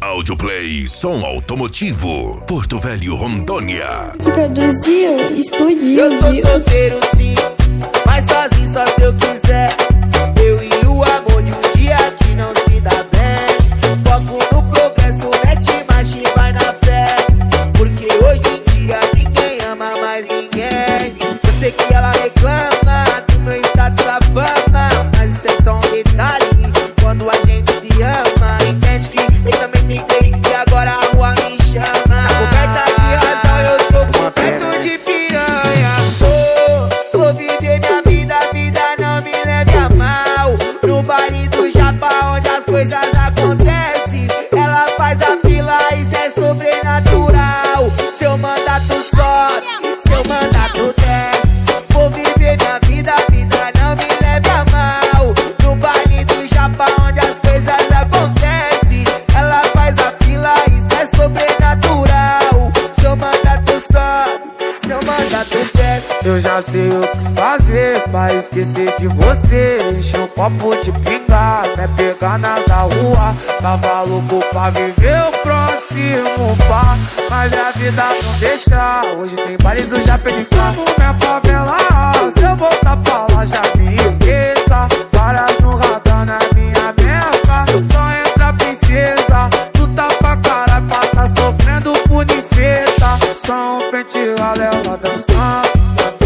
Audioplay Som Automotivo, Porto Velho, Rondônia. Que produziu, explodiu. Eu tô solteiro sim, mas sozinho só se eu quiser. Eu e o amor de um dia que não se dá bem. Foco no progresso, mete marcha e vai na fé. Porque hoje em dia ninguém ama mais ninguém. Eu sei que ela reclama do meu status da fama, mas isso é só um detalhe. Quando a gente se ama, entende que eu também tentei e agora a rua me chama. Coberta de razão, eu tô coberto de piranha. Vou viver minha vida, a vida não me leve a mal. No baile do Japa, onde as coisas acontecem, ela faz a fila, isso é sobrenatural. Seu mandato sobe, seu mandato desce. Vou viver minha vida, a vida não me leve a mal. No baile do Japa, onde as coisas acontecem, ela faz a fila, isso é sobrenatural. Seu mandato sobe, seu mandato desce. Eu já sei o que fazer pra esquecer de você. Encher um copo de pinga, né? Pegar na da rua. Tava louco pra viver o próximo par, mas a vida não deixa. Hoje tem baile do Japenica, minha favela. Se eu voltar pra lá já me esqueça. Várias no radar na minha meca. Só entra princesa, tu tá pra caralho pra tá sofrendo por infeta. Só um penteado ela dançando.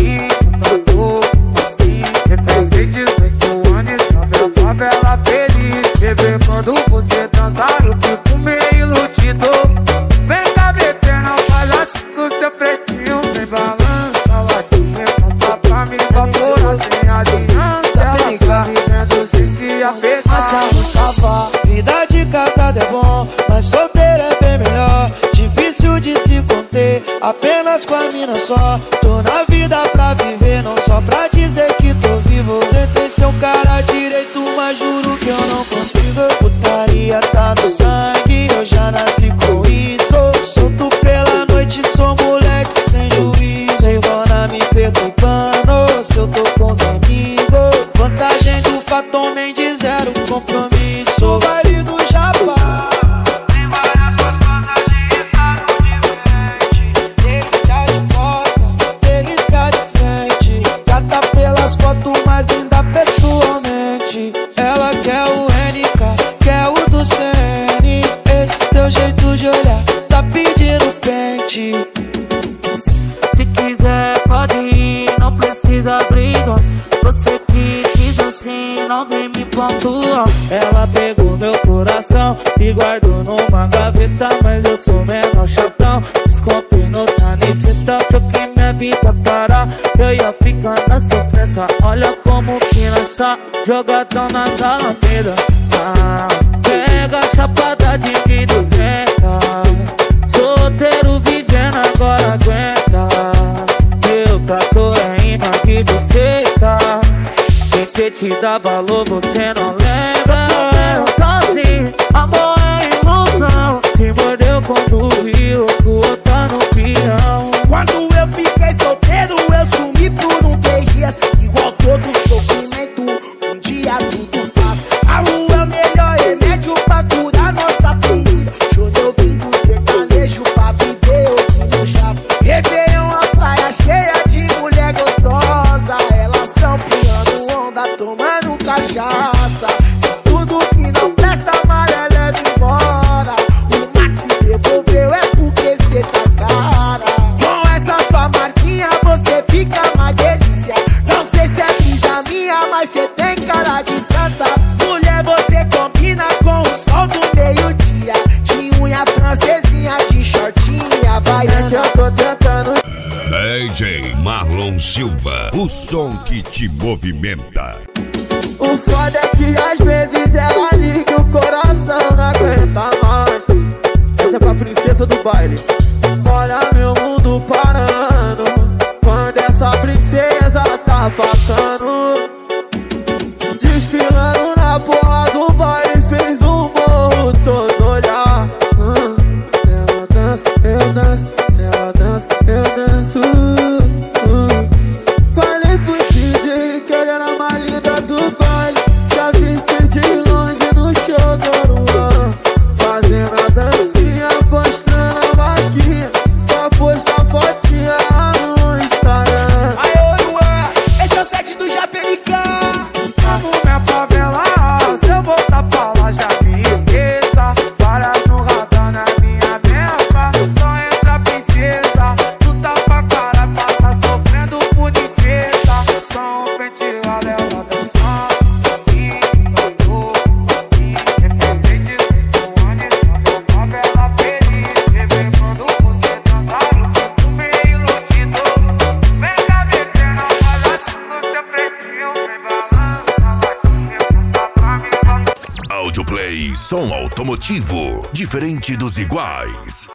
Favela feliz, bebê, quando você dançar eu fico meio iludido. Vem cá, bebê, não faz assim com seu pretinho. Vem balança, latinha, passa pra me evaporar sem aliança. Ela tá vivendo sem se afetar. Mas vamos salvar, vida de casado é bom, mas solteiro é bem melhor. Difícil de se conter, apenas com a mina só. Tô na vida pra viver, não só pra dizer que tô vivo. Tentei ser um cara direito, mas juro que eu não consigo. Putaria tá no sangue, eu já nasci com isso. Solto pela noite, sou moleque sem juízo. Sem dona me perturbando, se eu tô com os amigos. Vantagem do Fatom Mendes, zero compromisso. No baile do Japa tem várias gostosas de estado diferente. Delícia de costa, delícia de frente. Gata pelas fotos, mais linda pessoalmente. Ela quer o NK, quer o do CN. Esse teu jeito de olhar tá pedindo pente. Se quiser pode ir, não precisa briga. Você que quis assim, não vem me pontuar. Ela pegou meu coração e guardou numa gaveta, mas eu sou menor chatão. Descontei no tanifeta, troquei minha vida para eu ia ficar na sofrência. Olha como que nós tá jogadão nas alamedas. Pega a chapada de 1.200. Solteiro vivendo agora aguenta. Meu trator é imã que buceta. Quem te dá valor você não lembra. Eu sozinho, amor é ilusão. Se mordeu quando viu que o outro tá no peão. Quando eu fiquei solteiro, eu sumi por 3 dias. Igual todo sofrimento, um dia tudo passa. A lua é o melhor remédio pra curar nossa ferida. Show de ouvido sertanejo pra viver aqui no Japa. Réveillon, a praia cheia de mulher gostosa. Elas tão pulando onda, tomando cachaça. Tudo que não presta, amarelo leva embora. O mato que devolveu é porque cê tá cara. Com essa sua marquinha você fica uma delícia. Não sei se é brisa minha, mas cê tem cara de santa. Mulher, você combina com o sol do meio-dia. De unha francesinha, de shortinha baiana. Eu tô tentando. DJ Marlon Silva, o som que te movimenta. O foda é que às vezes ela liga e o coração não aguenta mais. Essa é pra princesa do baile. Olha meu mundo parando quando essa princesa tá passando. Desfilando na porra do baile, fez um morro todo olhar. Se ela dança, eu danço. Se ela dança, eu danço. Falei pro DJ que ele era a mais linda do baile. Já vi de longe no show do Aruan, fazendo a dança. som automotivo, diferente dos iguais.